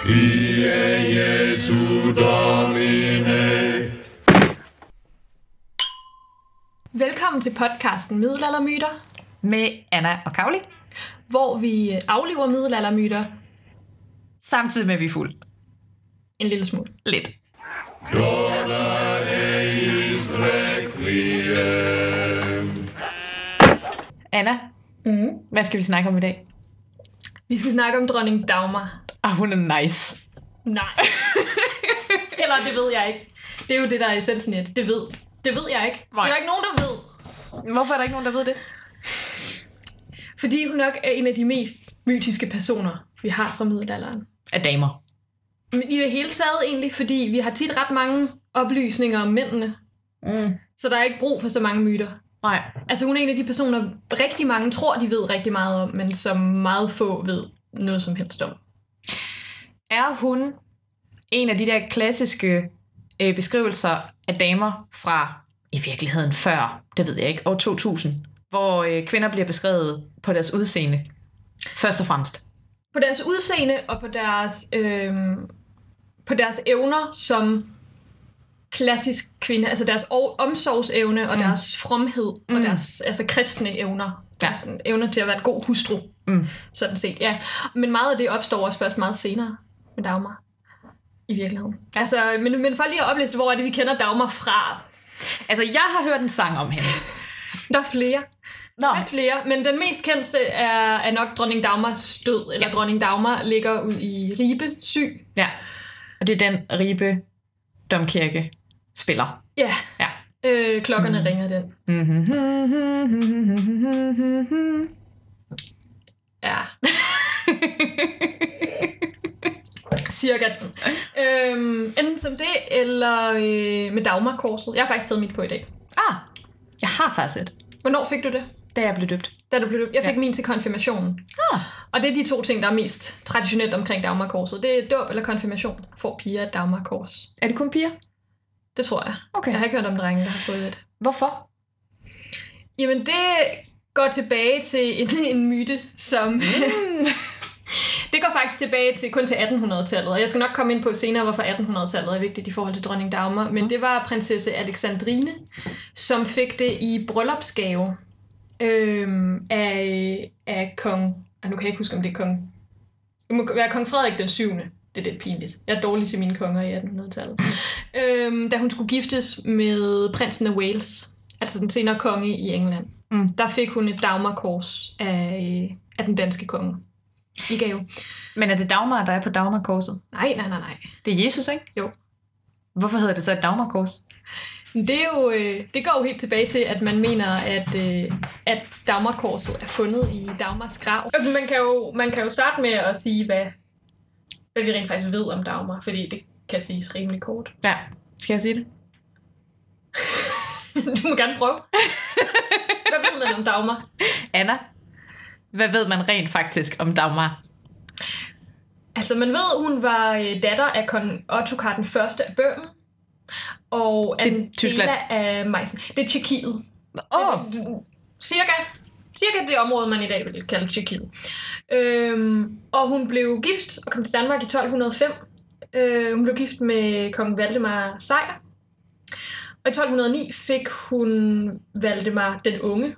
Ie Jesu Domine. Velkommen til podcasten Middelaldermyter med Anna og Kauli, hvor vi aflever middelaldermyter samtidig med at vi er fuld. En lille smule. Lidt. Dona eis requiem. Anna, hvad skal vi snakke om i dag? Vi skal snakke om dronning Dagmar. Hun er nice. Nej. Eller det ved jeg ikke. Det er jo det, der er essensen i det. Det ved jeg ikke. Nej. Det er der ikke nogen, der ved. Hvorfor er der ikke nogen, der ved det? Fordi hun nok er en af de mest mytiske personer, vi har fra middelalderen. Af damer. Men i det hele taget egentlig, fordi vi har tit ret mange oplysninger om mændene. Så der er ikke brug for så mange myter. Nej. Altså hun er en af de personer, rigtig mange tror, de ved rigtig meget om, men som meget få ved noget som helst om. Er hun en af de der klassiske beskrivelser af damer fra, i virkeligheden før, det ved jeg ikke, år 2000, hvor kvinder bliver beskrevet på deres udseende, først og fremmest? På deres udseende og på deres evner som klassisk kvinde, altså deres omsorgsevne og deres fromhed og deres kristne evner. Ja. Altså evner til at være en god hustru, sådan set. Ja. Men meget af det opstår også først meget senere med Dagmar, i virkeligheden. Altså, men for lige at oplæse, hvor er det, vi kender Dagmar fra? Altså, jeg har hørt en sang om hende. Der er flere. Nå. Der er flere, men den mest kendte er nok dronning Dagmars død, eller dronning Dagmar ligger ud i Ribe syg. Ja, og det er den Ribe Domkirke spiller. Ja, Ja. Klokkerne ringer den. Ja. Cirka den. Enten som det, eller med Dagmarkorset. Jeg har faktisk taget mit på i dag. Jeg har faktisk et, Hvornår fik du det? da jeg blev døbt. Da du blev døbt. Jeg fik min til konfirmationen. Og det er de to ting, der er mest traditionelt omkring Dagmarkorset. Det er dåb eller konfirmation. Får piger et Dagmarkors. Er det kun piger? Det tror jeg. Okay. Jeg har ikke hørt om drenge, der har fået det. Hvorfor? Jamen, det går tilbage til en myte, som... Det går faktisk tilbage til kun til 1800-tallet, og jeg skal nok komme ind på senere, hvorfor 1800-tallet er vigtigt i forhold til dronning Dagmar, men det var prinsesse Alexandrine, som fik det i bryllupsgave af kong... nu kan jeg ikke huske, om det er kong... Det må være kong Frederik den 7. Det er lidt pinligt. Jeg er dårlig til mine konger i 1800-tallet. Da hun skulle giftes med prinsen af Wales, altså den senere konge i England, der fik hun et Dagmarkors af den danske konge i gave. Men er det Dagmar, der er på Dagmarkorset? Nej. Det er Jesus, ikke? Jo. Hvorfor hedder det så et Dagmarkors? Det er jo, det går jo helt tilbage til, at man mener, at Dagmarkorset er fundet i Dagmars grav. Altså, man kan jo starte med at sige, hvad vi rent faktisk ved om Dagmar, fordi det kan siges rimelig kort. Ja. Skal jeg sige det? Du må gerne prøve. Hvad ved man om Dagmar? Anna, hvad ved man rent faktisk om Dagmar? Altså, man ved, at hun var datter af kong Ottokar den første af Bøhmen, og Tyskland. af Meissen. Det er Tjekkiet. Cirka det område, man i dag vil kalde Tjekkiet. Og hun blev gift og kom til Danmark i 1205. Hun blev gift med kong Valdemar Sejr. Og i 1209 fik hun Valdemar den unge.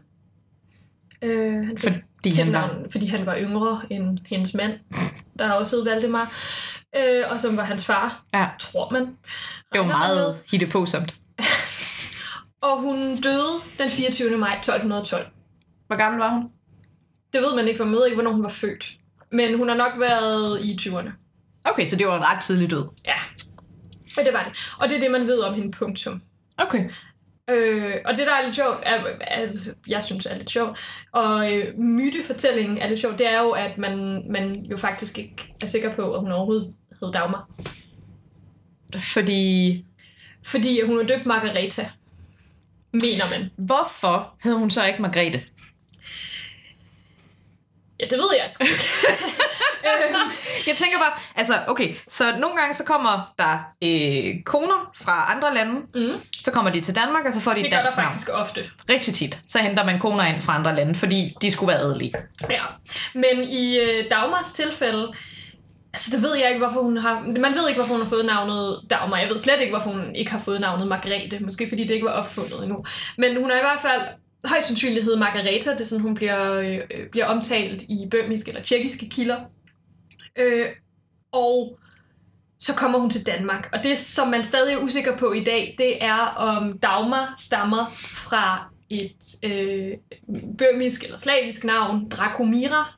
Fordi han var yngre end hendes mand, der også hed Valdemar, og som var hans far, tror man. Det var meget hittepåsomt. Og hun døde den 24. maj 1212. Hvor gammel var hun? Det ved man ikke, for man ved ikke, hvornår hun var født. Men hun har nok været i 20'erne. Okay, så det var en ret tidlig død. Ja, og det var det. Og det er det, man ved om hende, punktum. Okay. Og det, der er lidt sjovt, jeg synes er lidt sjovt, og mytefortællingen er lidt sjovt, det er jo, at man jo faktisk ikke er sikker på, at hun overhovedet hed Dagmar. Fordi hun er døbt Margareta, mener man. Hvorfor hed hun så ikke Margrethe? Ja, det ved jeg sgu ikke. Jeg tænker bare, altså okay, så nogle gange så kommer der koner fra andre lande, så kommer de til Danmark, og så får de et dansk navn. Det gør der faktisk ofte. Rigtig tit. Så henter man koner ind fra andre lande, fordi de skulle være adelige. Ja, men i Dagmars tilfælde, Altså, det ved jeg ikke, hvorfor hun har... Man ved ikke, hvorfor hun har fået navnet Dagmar. Jeg ved slet ikke, hvorfor hun ikke har fået navnet Margrethe. Måske fordi det ikke var opfundet endnu. Men hun er i hvert fald højst sandsynligt hed Margareta. Det er sådan, hun bliver omtalt i bøhmiske eller tjekkiske kilder. Og så kommer hun til Danmark. Og det, som man stadig er usikker på i dag, det er, om Dagmar stammer fra et bøhmisk eller slavisk navn, Dracomira,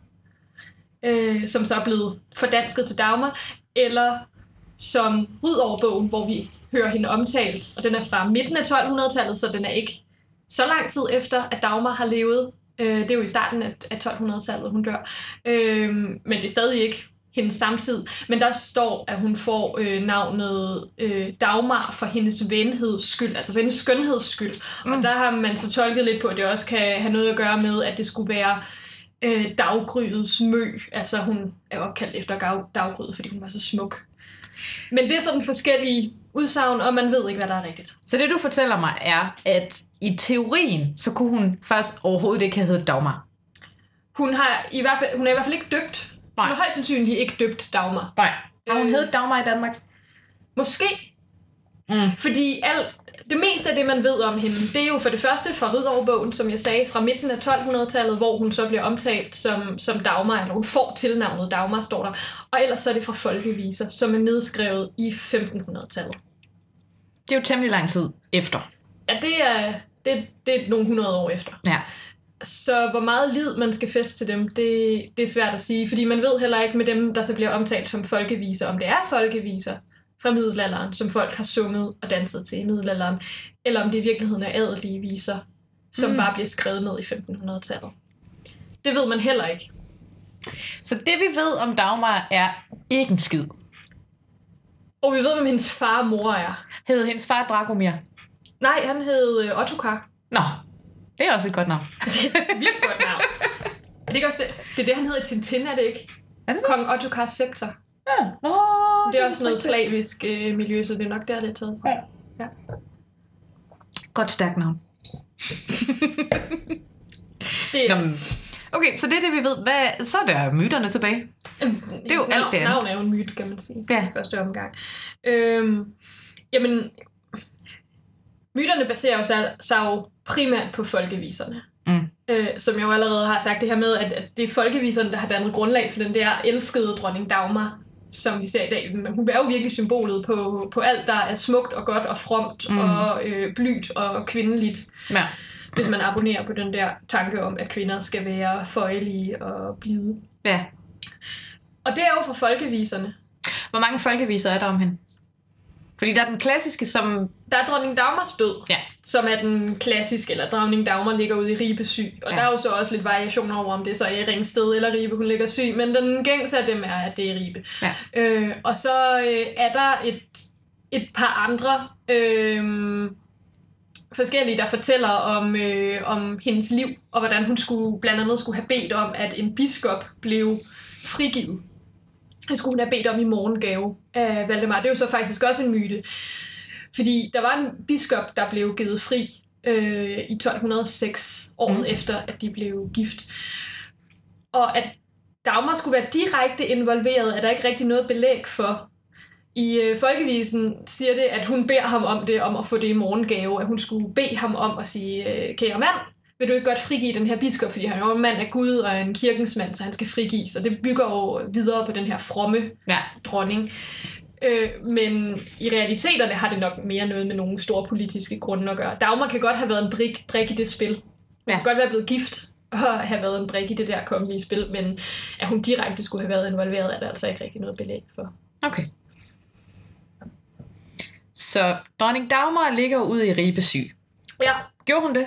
som så er blevet fordansket til Dagmar, eller som Rydårbogen, hvor vi hører hende omtalt, og den er fra midten af 1200-tallet, så den er ikke så lang tid efter, at Dagmar har levet. Det er jo i starten af 1200-tallet, hun dør. Men det er stadig ikke hendes samtid. Men der står, at hun får navnet Dagmar for hendes venheds skyld, altså for hendes skønheds skyld. Og der har man så tolket lidt på, at det også kan have noget at gøre med, at det skulle være daggrydets mø. Altså hun er opkaldt efter daggrydet, fordi hun var så smuk. Men det er sådan forskellige udsagn, og man ved ikke, hvad der er rigtigt. Så det, du fortæller mig, er, at i teorien, så kunne hun først overhovedet ikke have heddet Dagmar. Hun er i hvert fald ikke døbt. Nej. Hun er højst sandsynligt ikke døbt Dagmar. Nej. Har hun heddet Dagmar i Danmark? Måske. Fordi det meste af det, man ved om hende, det er jo for det første fra Rydårbogen, som jeg sagde, fra midten af 1200-tallet, hvor hun så bliver omtalt som Dagmar, eller hun får tilnavnet Dagmar, står der. Og ellers så er det fra folkeviser, som er nedskrevet i 1500-tallet. Det er jo temmelig lang tid efter. Ja, det er nogle 100 år efter. Ja. Så hvor meget lid man skal feste til dem, det er svært at sige. Fordi man ved heller ikke med dem, der så bliver omtalt som folkeviser, om det er folkeviser fra middelalderen, som folk har sunget og danset til i middelalderen, eller om det i virkeligheden er adelige viser, som bare bliver skrevet ned i 1500-tallet. Det ved man heller ikke. Så det vi ved om Dagmar er ikke en skid. Og vi ved, hvem hendes far og mor er. Hed hendes far Dracomir? Nej, han hed Ottokar. Nå, det er også et godt navn. Det er et virkelig godt navn. Er det ikke også det? Det er det, han hedder i Tintin, er det ikke? Er det? Kong Ottokars scepter. Ja. Nå, Det er også noget slavisk miljø, så det er nok der, det er taget fra. Ja. Godt stærkt navn. Det er... Okay, så det er det, vi ved. Så er der myterne tilbage. Det er jo alt det andet. Navn er jo en myte, kan man sige. Ja. I første omgang. Jamen, myterne baserer sig jo primært på folkeviserne. Som jeg jo allerede har sagt, det her med, at det er folkeviserne, der har dannet grundlag for den der elskede dronning Dagmar, som vi ser i dag. Men hun er jo virkelig symbolet på alt, der er smukt og godt og fromt og blygt og kvindeligt. Ja. Hvis man abonnerer på den der tanke om, at kvinder skal være føjelige og blide. Ja. Og det er jo fra folkeviserne. Hvor mange folkeviser er der om hende? Fordi der er den klassiske, som... Der er dronning Dagmars død, Ja. som er den klassiske, eller dronning Dagmar ligger ude i Ribe syg. Og der er jo så også lidt variationer over, om det så er i Ringsted eller Ribe, hun ligger syg. Men den gængse af dem er, at det er i Ribe. Ja. Og så er der et par andre forskellige, der fortæller om hendes liv, og hvordan hun blandt andet skulle have bedt om, at en biskop blev frigivet. Det skulle hun have bedt om i morgengave af Valdemar. Det er jo så faktisk også en myte. Fordi der var en biskop, der blev givet fri i 1206, året efter, at de blev gift. Og at Dagmar skulle være direkte involveret, er der ikke rigtig noget belæg for. I folkevisen siger det, at hun beder ham om det, om at få det i morgengave. At hun skulle bede ham om at sige, kære mand, vil du ikke godt frigive den her biskop, fordi han er jo en mand af Gud og en kirkens mand, så han skal frigives. Og det bygger jo videre på den her fromme dronning. Men i realiteterne har det nok mere noget med nogle store politiske grunde at gøre. Dagmar kan godt have været en brik i det spil. Hun kan godt være blevet gift og have været en brik i det der kongelige spil, men at hun direkte skulle have været involveret, er der altså ikke rigtig noget belæg for. Okay. Så dronning Dagmar ligger ude i Ribe syg. Ja. Gjorde hun det?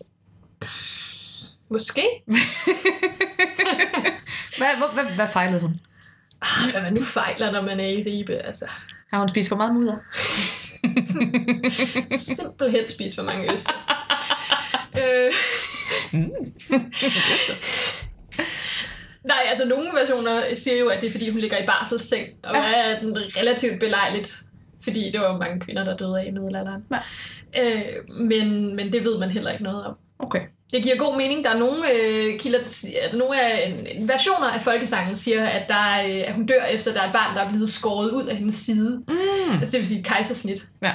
Måske. Hvad fejlede hun? Hvad man nu fejler, når man er i Ribe, altså. Har hun spist for meget mudder? Simpelthen spist for mange østers. Nej, altså nogle versioner siger jo, at det er fordi, hun ligger i barselsseng, og er relativt belejligt, fordi det var jo mange kvinder, der døde af i middelalderen. Men det ved man heller ikke noget om. Okay. Det giver god mening. Der er nogle kilder, nogle versioner af folkesangen siger, at, at hun dør efter, der er et barn, der er blevet skåret ud af hendes side. Altså det vil sige et kejsersnit. Ja.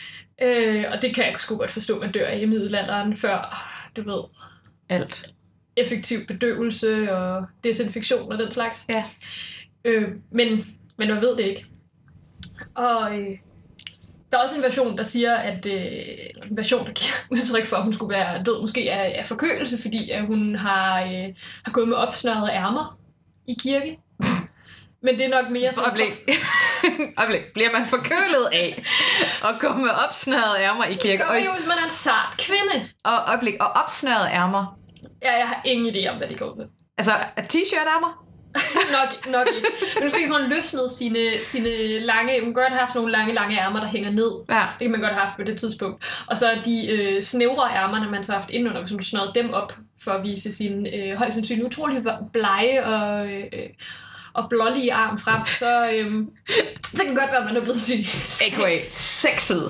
Og det kan jeg sgu godt forstå, man dør i middelalderen før, du ved, alt. Effektiv bedøvelse og desinfektion og den slags. Ja. Men man ved det ikke. Og der er også en version, der siger, at en version, der giver udtryk for, at hun skulle være død, måske af forkølelse, fordi at hun har gået med opsnørrede ærmer i kirke. Men det er nok mere sådan... Øjeblik. Bliver man forkølet af at gå med opsnørrede ærmer i kirke? Det gør jo, hvis man er en sart kvinde. Og opsnørrede ærmer? Ja, jeg har ingen idé om, hvad det går med. Altså, t-shirt-ærmer? nok ikke. Men måske hun løsnede sine lange... Hun kan godt have haft nogle lange ærmer, der hænger ned. Ja. Det kan man godt have haft på det tidspunkt. Og så de snævre ærmerne, man så har haft indenunder, hvis hun snørrede dem op for at vise sin højst sandsynligt utrolig blege og blålige arm frem, så kan godt være, at man er blevet syg. A.k.a. sexet.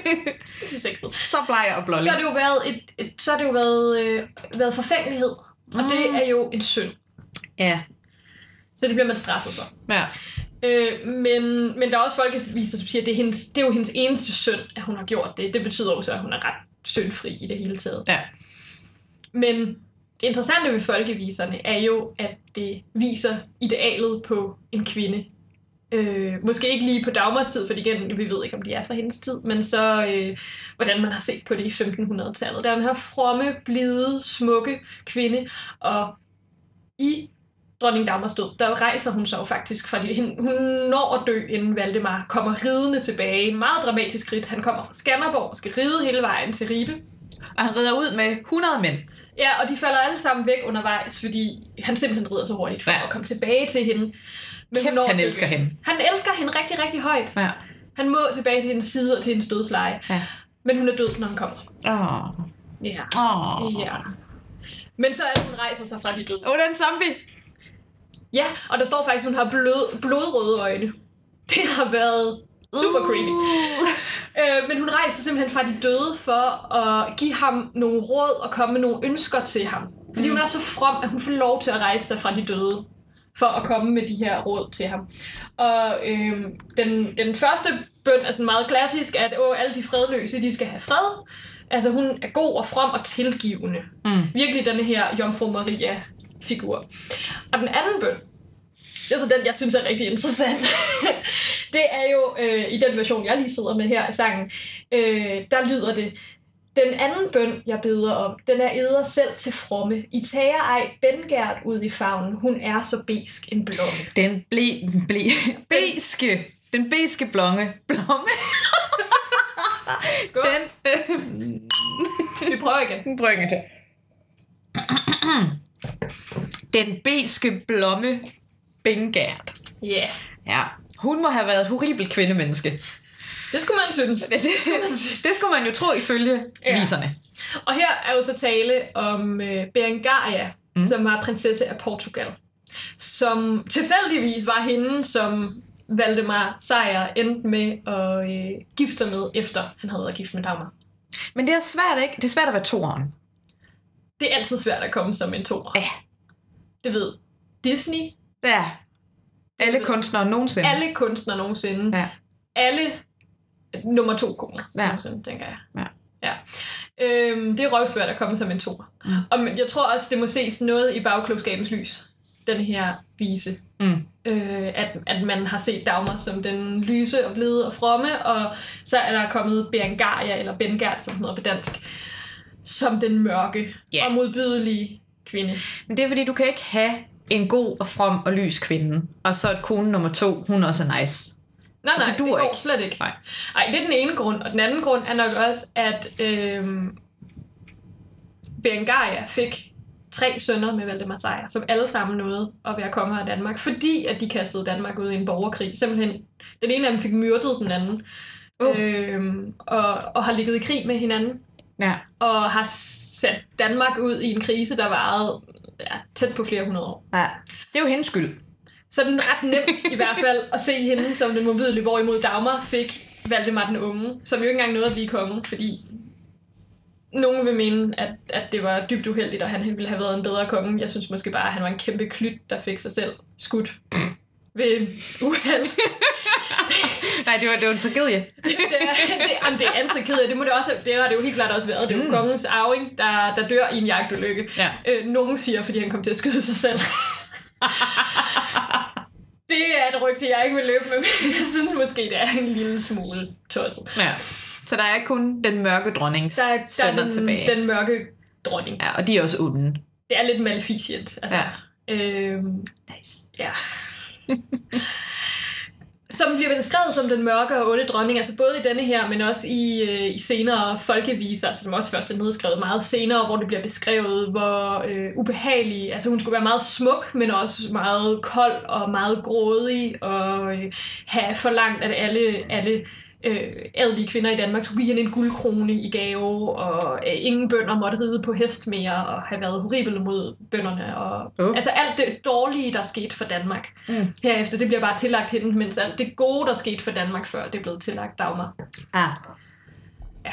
Så bleg og blålig. Så har det jo været forfængelighed, og det er jo en synd. Ja. Så det bliver man straffet for. Ja. Men der er også folkeviser, som siger, at det er jo hendes eneste synd, at hun har gjort det. Det betyder også, at hun er ret syndfri i det hele taget. Ja. Men det interessante ved folkeviserne er jo, at det viser idealet på en kvinde. Måske ikke lige på Dagmars tid, for igen, vi ved ikke, om de er fra hendes tid, men så hvordan man har set på det i 1500-tallet. Der er den her fromme, blide, smukke kvinde, og i dronning Dagmars død, der rejser hun så faktisk fra hun når at dø, inden Valdemar kommer ridende tilbage. En meget dramatisk ridt. Han kommer fra Skanderborg og skal ride hele vejen til Ribe. Og han rider ud med 100 mænd. Ja, og de falder alle sammen væk undervejs, fordi han simpelthen rider så hurtigt for at komme tilbage til hende. Men kæft, han elsker hende. Han elsker hende rigtig, rigtig højt. Ja. Han må tilbage til hendes side og til hendes dødsleje. Ja. Men hun er død, når han kommer. Ja. Ja. Men så er det, hun rejser sig fra de døde. Det er en zombie. Ja, og der står faktisk, at hun har blodrøde øjne. Det har været super creepy. Men hun rejser simpelthen fra de døde for at give ham nogle råd og komme med nogle ønsker til ham. Fordi hun er så from, at hun får lov til at rejse sig fra de døde for at komme med de her råd til ham. Og den første bøn er sådan meget klassisk, at alle de fredløse, de skal have fred. Altså hun er god og from og tilgivende. Virkelig denne her Jomfru Maria-figur. Og den anden bøn, det er så den, jeg synes er rigtig interessant. Det er jo, i den version, jeg lige sidder med her i sangen, der lyder det: den anden bøn, jeg beder om, den er eder selv til fromme. I tager ej Bengert ud i favnen, hun er så besk en blomme. Den beske blomme. Skål. Vi prøver igen. Den beske blomme Bengert. Yeah. Ja. Hun må have været et horribelt kvindemenneske. Det skulle man synes. Det skulle man jo tro ifølge viserne. Og her er jo så tale om Berengaria, som var prinsesse af Portugal. Som tilfældigvis var hende, som Valdemar Sejr endte med at gifte sig med, efter han havde været gift med Dagmar. Men det er svært, ikke? Det er svært at være toeren. Det er altid svært at komme som en toer. Ja. Det ved Disney. Ja. Alle kunstnere nogensinde. Alle kunstnere nogensinde. Ja. Alle nummer 2 koner nogensinde, tænker jeg. Ja. Det er røvsvært at komme som en toer. Og jeg tror også, det må ses noget i bagklogskabens lys. Den her vise. At man har set Dagmar som den lyse og blide og fromme, og så er der kommet Berengaria, eller Bengert, som hedder på dansk, som den mørke og modbydelige kvinde. Men det er fordi, du kan ikke have en god og from og lys kvinde, og så et kone nummer 2, hun er også nice. Nej, det går ikke. Slet ikke. Nej, det er den ene grund, og den anden grund er nok også, at Berengaria fik 3 sønner med Valdemar Sejr, som alle sammen nåede at være konger af Danmark, fordi at de kastede Danmark ud i en borgerkrig. Simpelthen, den ene af dem fik myrdet den anden, og har ligget i krig med hinanden, og har sat Danmark ud i en krise, der varede tæt på flere 100 år. Ja. Det er jo hendes skyld. Så den er ret nemt i hvert fald at se hende som den modbydelige, hvorimod Dagmar fik Valdemar den unge, som jo ikke engang nåede at blive konge, fordi Nogen vil mene, at det var dybt uheldigt, og han ville have været en bedre konge. Jeg synes måske bare, at han var en kæmpe klyt, der fik sig selv skudt ved en uheld. Nej, det var en tragedie. Det er en tragedie. Det har det jo helt klart også været. Det er jo kongens arving, der dør i en jagtulykke. Ja. Nogen siger, fordi han kom til at skyde sig selv. Det er et rygte, jeg ikke vil løbe med, men jeg synes måske, det er en lille smule tosset. Ja. Så der er kun den mørke dronnings sønner tilbage. Den mørke dronning. Ja, og de er også onde. Det er lidt maleficient. Altså. Ja. Nice. Ja. Som bliver beskrevet som den mørke og onde dronning, altså både i denne her, men også i senere folkeviser, altså som også først er nedskrevet meget senere, hvor det bliver beskrevet, hvor ubehagelig, altså hun skulle være meget smuk, men også meget kold og meget grådig, og have forlangt, at alle adelige kvinder i Danmark skulle give hende en guldkrone i gave, og ingen bønder måtte ride på hest mere, og have været horrible mod bønderne. Og, altså alt det dårlige, der skete for Danmark herefter, det bliver bare tillagt hende, mens alt det gode, der skete for Danmark før, det er blevet tillagt Dagmar. Ja.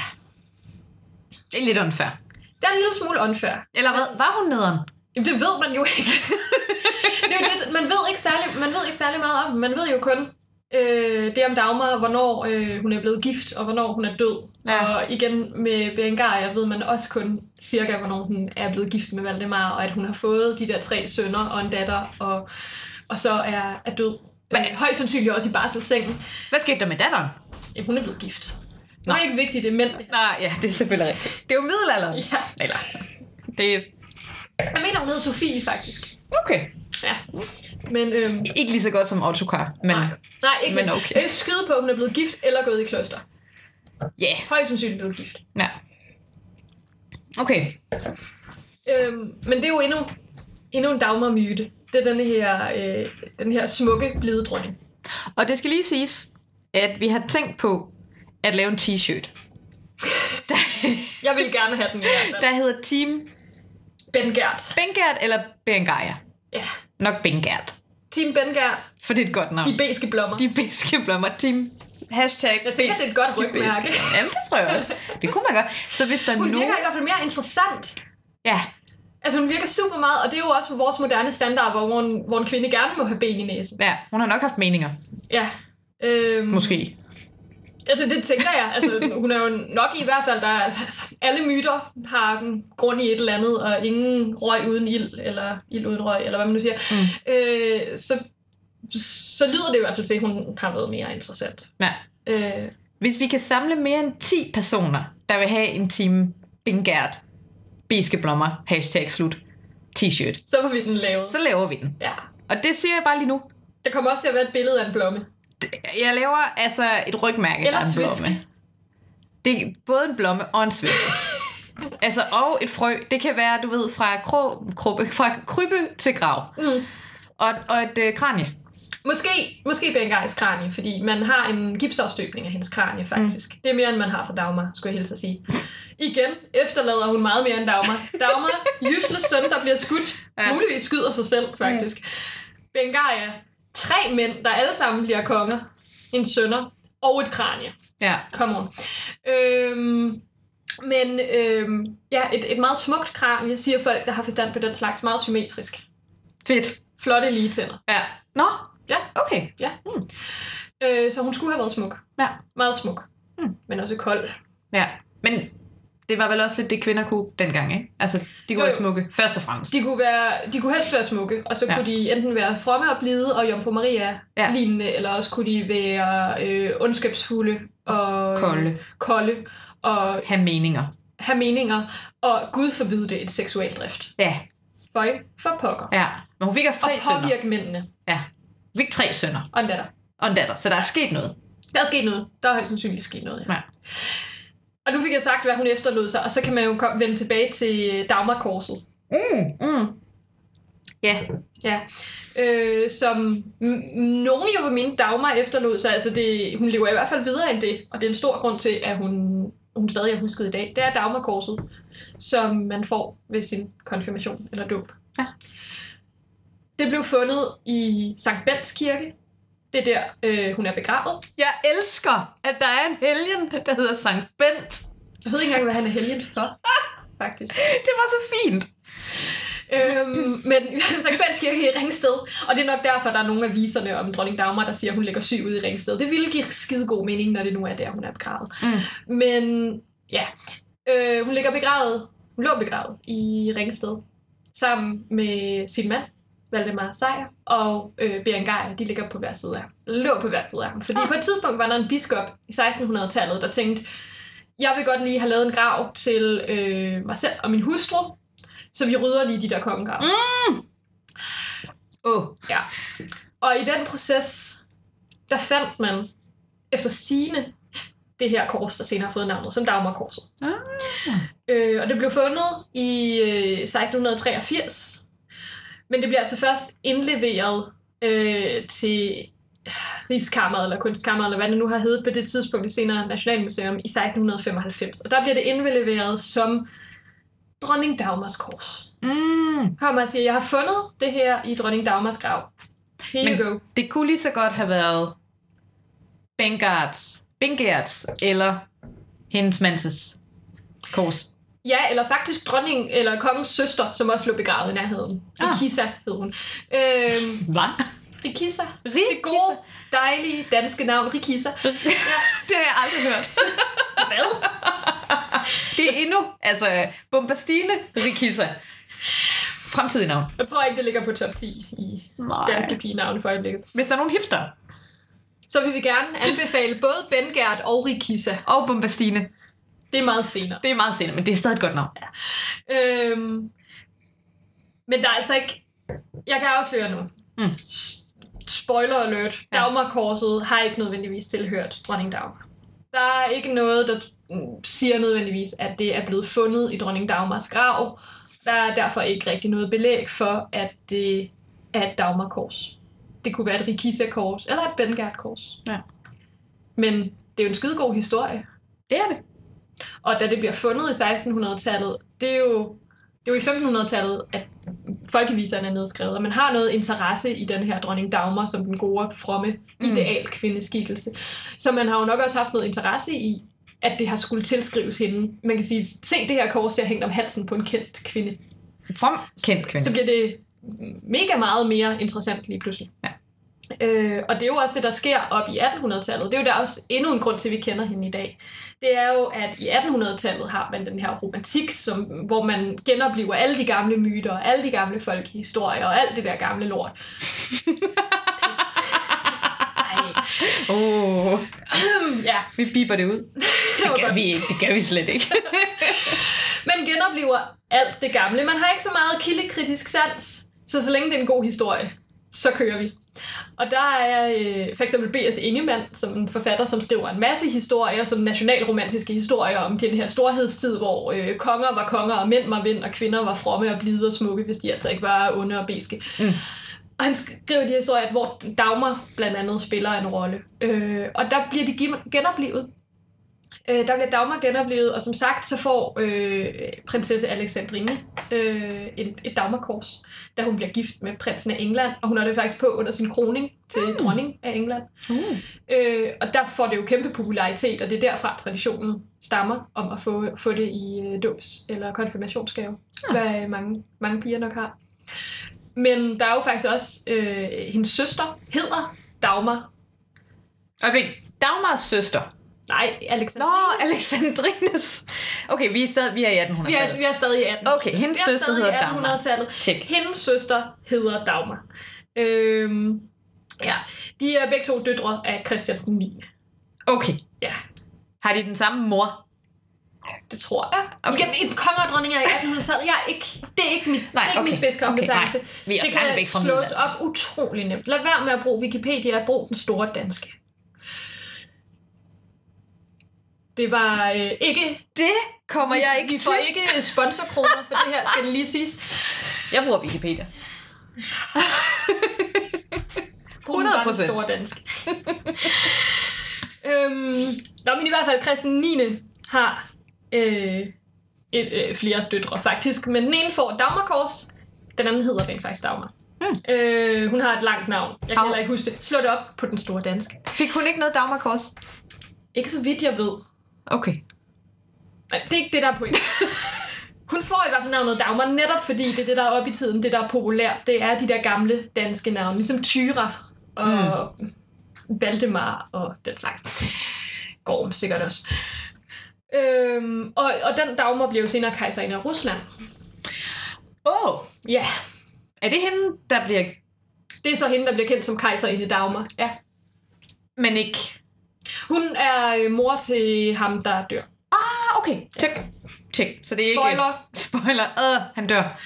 Det er lidt unfair. Det er en lille smule unfair. Eller hvad? Var hun nederen? Jamen, det ved man jo ikke. Det er jo det, man ved ikke særlig meget om. Man ved jo kun det om Dagmar, hvornår hun er blevet gift, og hvornår hun er død. Ja. Og igen med Berengaria ved man også kun cirka, hvornår hun er blevet gift med Valdemar, og at hun har fået de der 3 sønner og en datter, og så er død. Højst sandsynligt også i barselssengen. Hvad skete der med datteren? Ja, hun er blevet gift. Det er ikke vigtigt, det er mænd. Nej, ja, det er selvfølgelig rigtigt. Det er jo middelalderen. Ja. Eller, det er... Jeg mener, hun hedder Sofie, faktisk. Okay. Ja. Men, ikke lige så godt som Ottokar, men... Nej, ikke. Men okay. Jeg vil skyde på, at hun er blevet gift eller gået i kloster. Ja. Yeah. Højst sandsynligt blevet gift. Ja. Okay. Men det er jo endnu en Dagmar-myte. Det er den her smukke, blide dronning. Og det skal lige siges, at vi har tænkt på at lave en t-shirt. Jeg vil gerne have den i hvert fald. Der hedder Team... Bengert. Bengert eller Berengaria? Ja. Nok Bengert. Team Bengert. For det er et godt navn. De beske blommer. De beske blommer. Team... Hashtag... Jeg tænker, det er et godt rygmærke. Jamen, det tror jeg også. Det kunne man godt. Så hvis der hun virker i hvert fald mere interessant. Ja. Altså, hun virker super meget, og det er jo også for vores moderne standard, hvor en kvinde gerne må have ben i næsen. Ja, hun har nok haft meninger. Ja. Måske. Altså, det tænker jeg. Altså, hun er jo nok i hvert fald, alle myter har en grund i et eller andet, og ingen røg uden ild, eller ild uden røg, eller hvad man nu siger. Så lyder det i hvert fald til, at hun har været mere interessant. Ja. Hvis vi kan samle mere end 10 personer, der vil have en Team Bengert, beske blommer, hashtag slut, t-shirt. Så får vi den lavet. Så laver vi den. Ja. Og det siger jeg bare lige nu. Der kommer også til at være et billede af en blomme. Jeg laver altså et rygmærke, eller der er en blomme. Det er både en blomme og en sviske. Altså, og et frø. Det kan være, du ved, fra krybbe til grav. Og et kranie. Måske Bengarias kranie, fordi man har en gipsafstøbning af hendes kranie, faktisk. Det er mere, end man har fra Dagmar, skulle jeg hilse at sige. Igen efterlader hun meget mere end Dagmar. Dagmar, Jysles søn, der bliver skudt. Ja. Muligvis skyder sig selv, faktisk. Bengaria, 3 mænd, der alle sammen bliver konger. En sønner og et kranie. Ja. Come on. Et meget smukt kranie, siger folk, der har forstand på den slags. Meget symmetrisk. Fedt. Flotte lige tænder. Ja. Nå. Ja. Okay. Ja. Så hun skulle have været smuk. Ja. Meget smuk. Men også kold. Ja. Men det var vel også lidt det, kvinder kunne dengang, ikke? Altså, de kunne være smukke, først og fremmest. De kunne helst være smukke, og så kunne de enten være fromme og blide og Jomfru Maria lignende, eller også kunne de være ondskabsfulde og kolde og have meninger, og Gud forbyde det, et seksuelt drift. Ja. Føj for pokker. Ja, men hun fik også 3 sønner. Og påvirke mændene. Ja, hun fik 3 sønner. Og en datter. Så der er sket noget. Der er sket noget. Der er højst sandsynligt sket noget, ja. Og nu fik jeg sagt, hvad hun efterlod sig, og så kan man jo vende tilbage til Dagmarkorset. Ja. Ja. Som nogen jo vil mene, Dagmar efterlod sig. Altså hun lever i hvert fald videre end det, og det er en stor grund til, at hun stadig er husket i dag. Det er Dagmarkorset, som man får ved sin konfirmation eller dåb. Ja. Det blev fundet i Sankt Bendts kirke. Det er der, hun er begravet. Jeg elsker, at der er en helgen, der hedder Sankt Bent. Jeg ved ikke engang, hvad han er helgen for, faktisk. Det var så fint. Men Sankt Bendts Kirke i Ringsted, og det er nok derfor, der er nogle af viserne om dronning Dagmar, der siger, at hun ligger syg ude i Ringsted. Det ville give skide god mening, når det nu er der, hun er begravet. Men ja, hun lå begravet i Ringsted, sammen med sin mand, Valdemar Sejr, og Berengar, de lå på hver side af ham. Fordi på et tidspunkt var der en biskop i 1600-tallet, der tænkte, jeg vil godt lige have lavet en grav til mig selv og min hustru, så vi rydder lige de der kongegrav. Ja. Og i den proces, der fandt man efter sigende det her kors, der senere har fået navnet som Dagmarkorset. Og det blev fundet i 1683, men det bliver altså først indleveret til Rigskammeret eller Kunstkammeret, eller hvad det nu har heddet på det tidspunkt, det senere Nationalmuseum, i 1695. Og der bliver det indleveret som Dronning Dagmars kors. Kommer og siger, jeg har fundet det her i Dronning Dagmars grav. Here you go. Det kunne lige så godt have været Bengerts eller hendes mands kors. Ja, eller faktisk dronning, eller kongens søster, som også lå begravet i nærheden. Rikisa hed hun. Hvad? Rikisa. Det gode, dejlige danske navn, Rikisa. Ja. Det har jeg aldrig hørt. Hvad? Det er endnu, altså Bombastine Rikisa. Fremtidig navn. Jeg tror ikke, det ligger på top 10 i danske pigenavne for øjeblikket. Hvis der er nogen hipster, så vil vi gerne anbefale både Bengert og Rikisa. Og Bombastine. Det er meget senere. Det er meget senere, men det er stadig et godt navn. Ja. Men der er altså ikke... Jeg kan afsløre nu. Spoiler alert. Ja. Dagmarkorset har ikke nødvendigvis tilhørt dronning Dagmar. Der er ikke noget, der siger nødvendigvis, at det er blevet fundet i dronning Dagmars grav. Der er derfor ikke rigtig noget belæg for, at det er et Dagmarkors. Det kunne være et Rikisa-kors eller et Bengert-kors. Ja. Men det er jo en skidegod historie. Det er det. Og da det bliver fundet i 1600-tallet, det er jo i 1500-tallet, at folkeviserne er nedskrevet, og man har noget interesse i den her dronning Dagmar som den gode, fromme, ideal kvindeskikkelse. Så man har jo nok også haft noget interesse i, at det har skulle tilskrives hende. Man kan sige, se det her kors, der er hængt om halsen på en kendt kvinde. From kendt kvinde. Så bliver det mega meget mere interessant lige pludselig. Ja. Og det er jo også det, der sker op i 1800-tallet. Det er jo der også endnu en grund til, at vi kender hende i dag. Det er jo, at i 1800-tallet har man den her romantik, hvor man genoplever alle de gamle myter, og alle de gamle folkehistorier, og alt det der gamle lort. Ja. Vi biber det ud. Det gør vi ikke. Det gør vi slet ikke. Man genoplever alt det gamle. Man har ikke så meget kildekritisk sans, så længe det er en god historie, så kører vi. Og der er for eksempel B.S. Ingemann, som en forfatter, som skriver en masse historier, som nationalromantiske historier om den her storhedstid, hvor konger var konger, og mænd var mænd, og kvinder var fromme og blide og smukke, hvis de altså ikke var onde og beske. Og han skriver de historier, hvor Dagmar blandt andet spiller en rolle. Og der bliver de genoplevet. Der bliver Dagmar genoplevet, og som sagt, så får prinsesse Alexandrine et Dagmarkors, da hun bliver gift med prinsen af England, og hun har det faktisk på under sin kroning til dronning af England. Og der får det jo kæmpe popularitet, og det er derfra traditionen stammer om at få det i dåbs- eller konfirmationsgave, hvad mange piger nok har. Men der er jo faktisk også hendes søster, hedder Dagmar. Okay, Dagmars søster. Nej, Alexandrines. Nå, Alexandrines. Okay, vi er i 1800-tallet. Vi er stadig i 1800-tallet. Okay, hendes søster hedder Dagmar. Check. Hendes søster hedder Dagmar. Ja, de er begge to døtre af Christian den 9. Okay. Ja. Har de den samme mor? Det tror jeg. Okay. Igen, konger og dronninger i 1800-tallet. Det er ikke min spidskompetence. Okay, det kan slås op utrolig nemt. Lad være med at bruge Wikipedia og brug den store danske. Det var ikke... Det kommer jeg ikke til. Vi får ikke sponsorkroner for det her, skal det lige siges. Jeg bruger Wikipedia. 100% store dansk. Men i hvert fald, Christian 9. har flere døtre faktisk. Men den ene får Dagmarkors, den anden hedder rent faktisk Dagmar. Hun har et langt navn. Jeg kan heller ikke huske det. Slå det op på den store danske. Fik hun ikke noget Dagmarkors? Ikke så vidt jeg ved. Okay. Nej, det er ikke det, der er pointen. Hun får i hvert fald navnet Dagmar, netop fordi det er det, der er oppe i tiden, det der er populært. Det er de der gamle danske navne, ligesom Tyra og Valdemar og den slags. Gorm sikkert også. Og den Dagmar bliver jo senere kejserinde af Rusland. Ja. Er det hende, der bliver... Det er så hende, der bliver kendt som kejserinde Dagmar. Ja. Men ikke... Hun er mor til ham, der dør. Okay. Tjek. Så det er Spoiler. ikke... Spoiler. Han dør.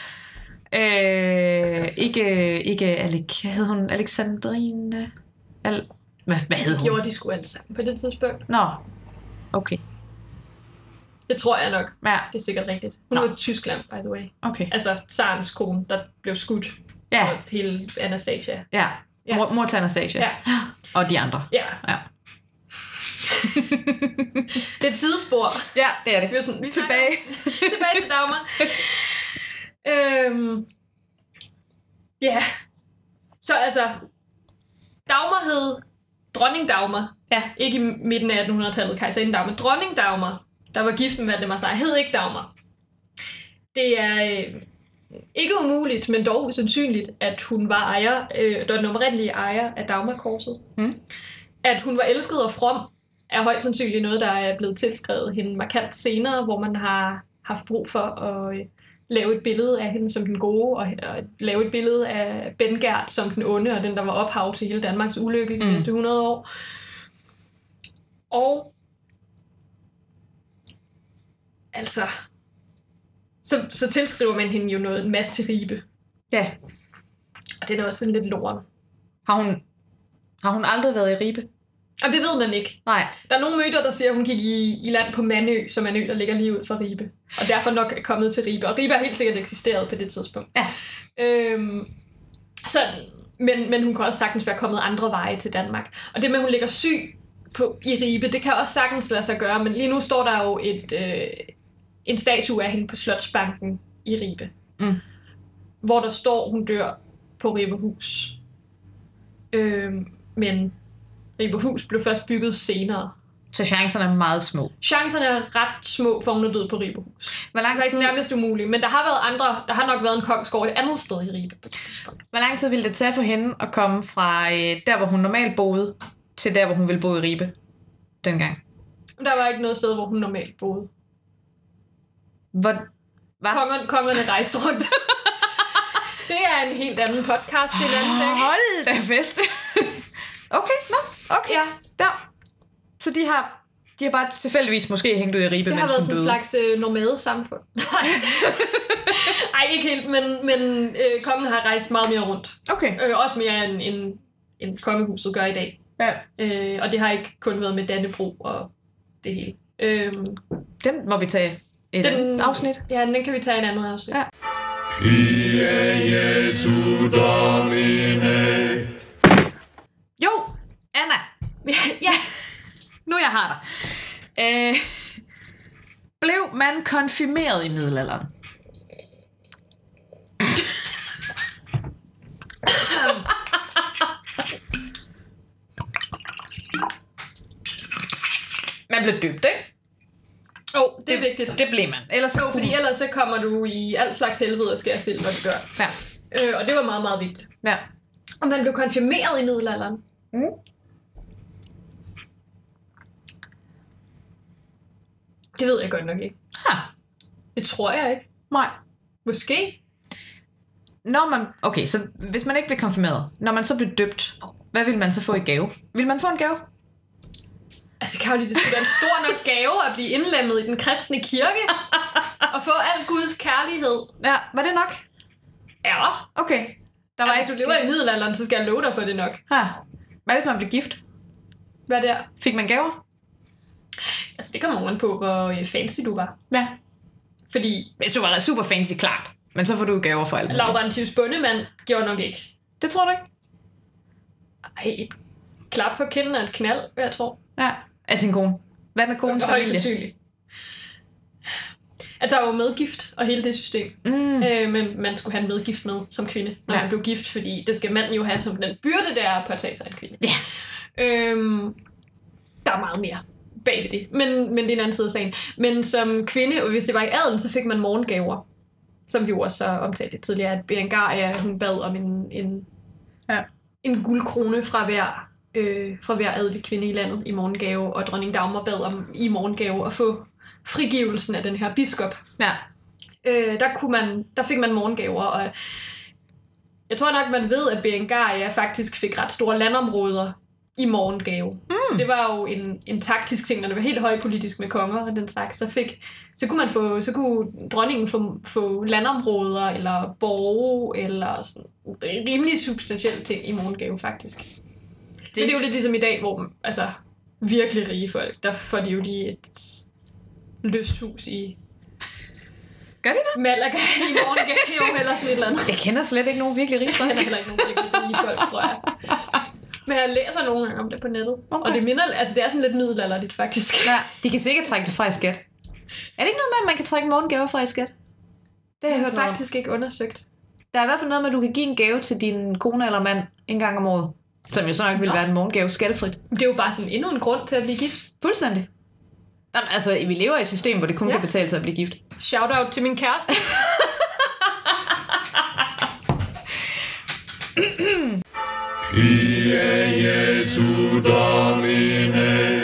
Ikke hvad hed hun? Alexandrine? Hvad hed hun? Gjorde de sgu alle sammen på det tidspunkt? Nå. Okay. Det tror jeg nok. Ja. Det er sikkert rigtigt. Hun var i Tyskland, by the way. Okay. Altså tsarens kone, der blev skudt. Ja. Og hele Anastasia. Ja. Ja. Mor til Anastasia. Ja. Og de andre. Ja. Det er et sidespor. Ja, det er det. Vi er sådan, Tilbage til Dagmar. Ja. Så altså, Dagmar hed Dronning Dagmar. Ja. Ikke i midten af 1800-tallet, kejserinde Dagmar. Dronning Dagmar, der var gift med Valdemar Sejr, hed ikke Dagmar. Det er ikke umuligt, men dog usandsynligt, at hun var ejer, den oprindelige ejer af Dagmarkorset. At hun var elsket og from, er højst sandsynligt noget, der er blevet tilskrevet hende markant senere, hvor man har haft brug for at lave et billede af hende som den gode, og lave et billede af Bengert som den onde, og den, der var ophav til hele Danmarks ulykke de næste 100 år. Og altså, så tilskriver man hende jo en masse til Ribe. Ja. Og det er også sådan lidt loren. Har hun aldrig været i Ribe? Og det ved man ikke. Nej. Der er nogle myter, der siger, at hun gik i land på Mandø, som er en ø, der ligger lige ud for Ribe. Og derfor nok er kommet til Ribe. Og Ribe har helt sikkert eksisteret på det tidspunkt. Ja. Men hun kan også sagtens være kommet andre veje til Danmark. Og det med, at hun ligger syg i Ribe, det kan også sagtens lade sig gøre. Men lige nu står der jo en statue af hende på Slotsbanken i Ribe. Hvor der står, hun dør på Ribehus. Men Ribehus blev først bygget senere. Så chancerne er meget små. Chancerne er ret små, for hun er død på Ribehus. Hvor lang Det er tid... ikke nærmest umuligt, men der har været andre. Der har nok været en kongsgård et andet sted i Ribe på det tidspunkt. Hvor lang tid ville det tage for hende at komme fra der, hvor hun normalt boede, til der, hvor hun ville bo i Ribe dengang? Der var ikke noget sted, hvor hun normalt boede. Hvad? Kongerne rejste rundt. Det er en helt anden podcast til en anden dag. Hold da fest. Okay. Ja. Der. Så de har bare tilfældigvis måske hængt ud i Ribe, Det har mens været hun sådan en døde. slags nomadesamfund. Ej, ikke helt, men kongen har rejst meget mere rundt. Okay. Også mere end kongehuset gør i dag. Ja. Og det har ikke kun været med Dannebro og det hele. Den må vi tage et afsnit. Ja, den kan vi tage et andet afsnit. Ja. Ie Jesu Domine. Jo, Anna. Ja. Nu jeg har dig. Blev man konfirmeret i middelalderen? Man blev døbt, ikke? Det er vigtigt. Det blev man. Ellers så Fordi ellers så kommer du i alt slags helvede og skærer selv, hvad du gør. Ja. Og det var meget, meget vigtigt. Ja. Og man blev konfirmeret i middelalderen. Det ved jeg godt nok ikke. Det tror jeg ikke. Nej. Måske. Okay, så hvis man ikke blev konfirmeret, når man så blev døbt, hvad vil man så få i gave? Vil man få en gave? Altså, Karoline, det skulle være en stor nok gave at blive indlemmet i den kristne kirke. Og få al Guds kærlighed. Ja, var det nok? Ja. Okay. Der var Hvis du lever i middelalderen, så skal jeg love dig for det nok. Hvad hvis man blev gift? Hvad der? Fik man gaver? Altså, det kommer man på, hvor fancy du var. Ja. Fordi Hvis du var super fancy, klart. Men så får du gaver for alt. Laurentius Bondemand gjorde nok ikke. Det tror du ikke? Ej, et klap på kinden og et knald, jeg tror. Ja. Af sin kone. Hvad med konens Højst familie? sandsynligt. At der var medgift og hele det system. Men man skulle have en medgift med som kvinde, når man blev gift, fordi det skal manden jo have som den byrde, der er på at tage sig en kvinde. Ja. Der er meget mere. bag ved det. Men det er en anden side af sagen. Men som kvinde, og hvis det var i adelen, så fik man morgengaver. Som vi jo også har omtalt det tidligere, at Berengaria, hun bad om en guldkrone fra hver adelig kvinde i landet i morgengave, og dronning Dagmar bad om i morgengave at få frigivelsen af den her biskop. Ja. Der fik man morgengaver, og jeg tror nok, man ved, at Berengaria faktisk fik ret store landområder i morgengave. Så det var jo en taktisk ting, når det var helt højpolitisk med konger og den slags. Så kunne dronningen få landområder eller borge eller sådan rimelig substantielle ting i morgengave faktisk. Men det er jo lidt ligesom i dag, hvor virkelig rige folk, der får de jo lige et lysthus i Gør de det? Malaga i morgengave eller sådan et eller andet. Jeg kender slet ikke nogen virkelig rige folk. Jeg kender heller ikke nogen virkelig rige folk, tror jeg. Men jeg læser nogle gange om det på nettet. Okay. Og det minder, det er sådan lidt middelalderligt, faktisk. Ja, de kan sikkert trække det fra i skat. Er det ikke noget med, at man kan trække morgengaver fra i skat? Det har jeg hørt faktisk ikke undersøgt. Der er i hvert fald noget med, at du kan give en gave til din kone eller mand en gang om året. Som jo så nok vil være en morgengave skattefrit. Det er jo bare sådan endnu en grund til at blive gift. Fuldstændig. Jamen, vi lever i et system, hvor det kun kan betale sig at blive gift. Shout out til min kæreste. Pie Jesu Domine